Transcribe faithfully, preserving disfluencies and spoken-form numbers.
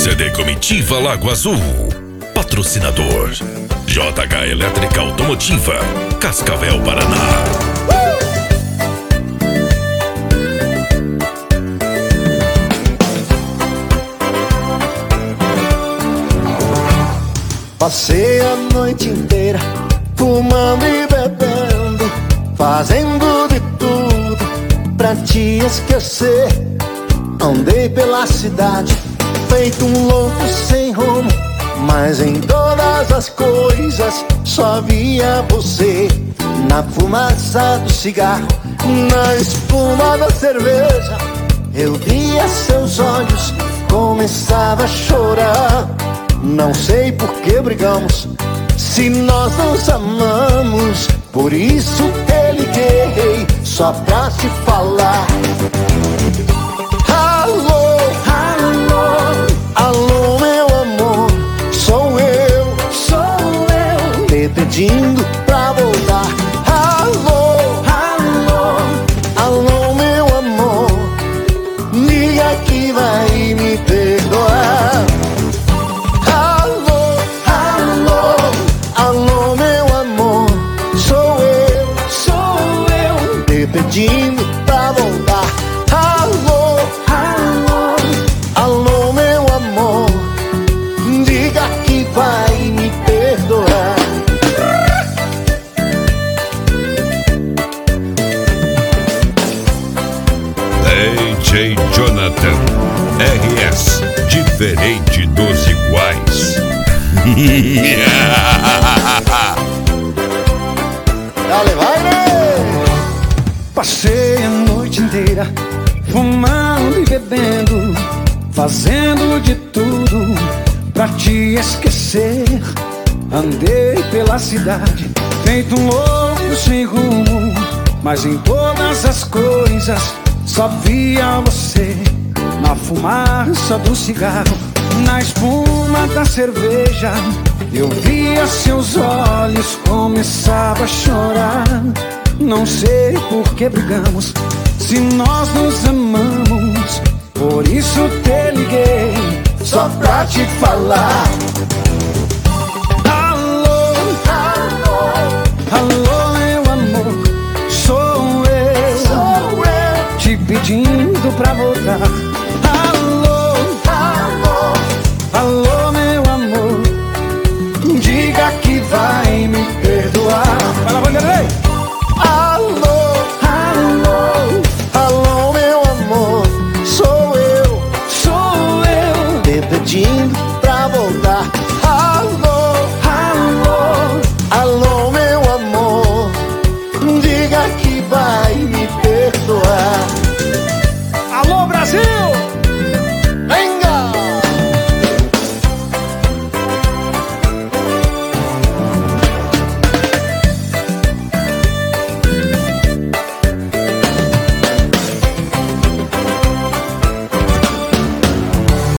C D Comitiva Lago Azul. Patrocinador J H Elétrica Automotiva, Cascavel, Paraná. Passei a noite inteira fumando e bebendo, fazendo de tudo pra te esquecer. Andei pela cidade feito um louco sem rumo, mas em todas as coisas só via você. Na fumaça do cigarro, na espuma da cerveja, eu via seus olhos, começava a chorar. Não sei por que brigamos, se nós nos amamos. Por isso te liguei, só pra te falar. Alô, alô, alô, meu amor. Sou eu, sou eu, te pedindo pra voltar. Alô, alô, alô, meu amor. Liga que vai me perdoar. Pedindo pra voltar. Alô, alô, alô, meu amor. Diga que vai me perdoar. D J Jonathan R S, diferente dos iguais. Dale, vai, né? Passei a noite inteira fumando e bebendo, fazendo de tudo pra te esquecer. Andei pela cidade feito um louco sem rumo, mas em todas as coisas só via você. Na fumaça do cigarro, na espuma da cerveja, eu via seus olhos, começava a chorar. Não sei por que brigamos, se nós nos amamos. Por isso te liguei, só pra te falar. Alô, alô, alô, meu amor. Sou eu, sou eu, te pedindo pra voltar. Alô, alô, alô, meu amor. Diga que vai me perdoar. Vai lá, Vanderlei. Alô, alô, alô, meu amor. Sou eu, sou eu, te pedindo